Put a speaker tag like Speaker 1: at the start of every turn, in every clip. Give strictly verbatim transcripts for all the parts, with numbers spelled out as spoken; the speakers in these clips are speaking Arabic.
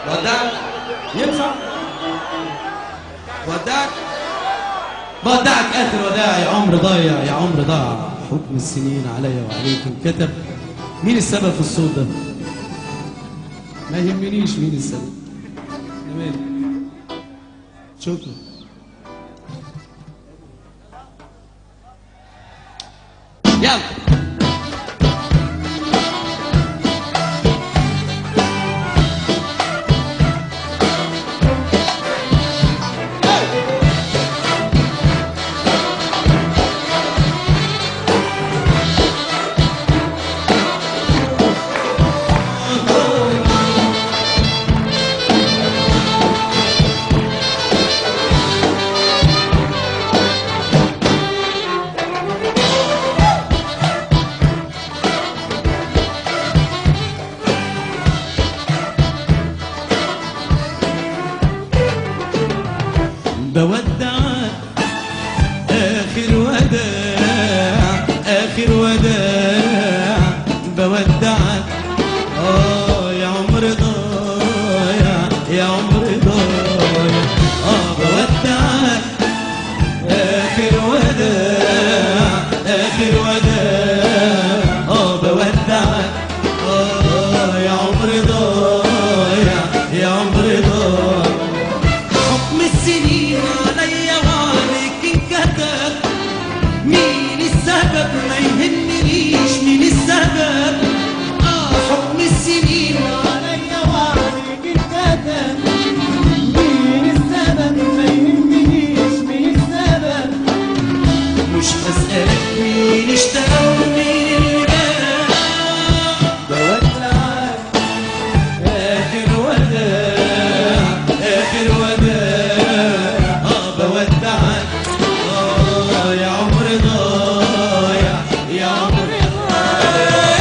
Speaker 1: وداك ينفع وداك وداك اخر وداع يا عمر ضايع يا عمر ضاع حكم السنين عليا وعليك انكتب. مين السبب في الصوت ده؟ ما يهمنيش مين السبب. تمام شكرا. يلا بودعك آخر وداع آخر وداع بودعك آه يا عمر ضايع يا عمر ضايع آه بودعك آخر وداع آخر وداع آه بودعك آه يا عمر ضايع يا عمر ضايع. حكم السنين عليا وعليك انكتب. مين السبب ما يهمنيش مين السبب. اه حكم السنين عليا وعليك انكتب. مين السبب ما يهمنيش مين السبب. مش هسألك مين اشترى ومين اللي باع. بودعك آخر وداع آخر وداع آه بودعك آه يا عمر ضايع يا عمر ضايع.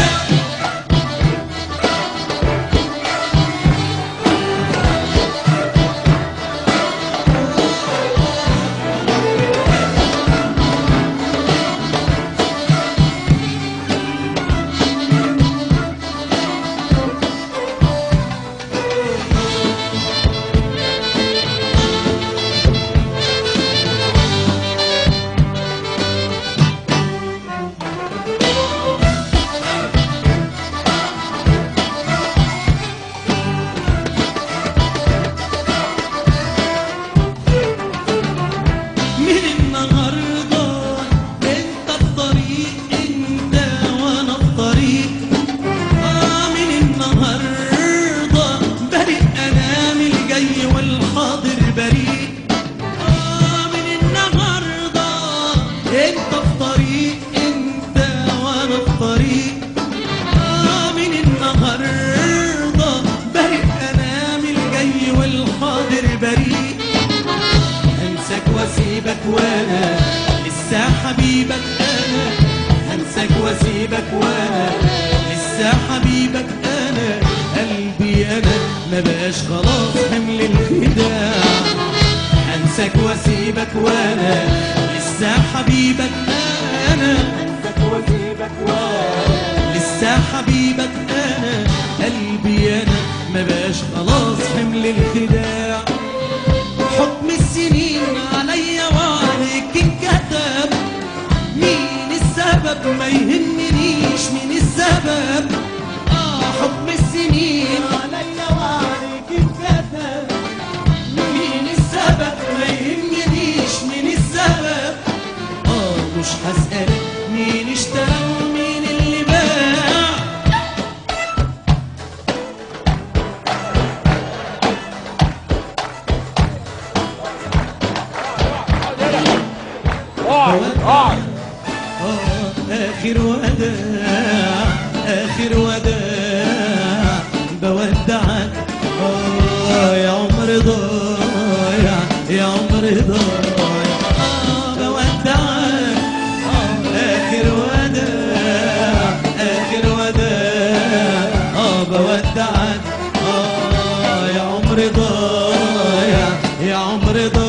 Speaker 1: انت في طريق انت وانا في طريق. اه من النهارده بريء انا من الجاي والحاضر بريء. هنساك واسيبك وانا لسه حبيبك انا. هنساك واسيبك وانا لسه حبيبك انا. قلبي انا ما بقاش خلاص حمل الخداع. هنساك واسيبك وانا لسه حبيبك انا. هنساك واسيبك وانا لسه حبيبك انا. قلبي انا ما بقاش خلاص حمل الخداع. حكم السنين عليا وعليك انكتب. مين السبب ما يهمنيش مين السبب. اه حكم السنين عليا وعليك انكتب. مين السبب ما يهمنيش مين السبب. اه مش هسألك مين اشترى ومين اللي باع.
Speaker 2: اقعد
Speaker 1: آخر وداع آخر وداع بودعك آه يا عمر ضايع يا عمر ضايع. آه بودعك آه آخر وداع آخر وداع آه بودعك آه يا عمر ضايع يا عمر ضايع.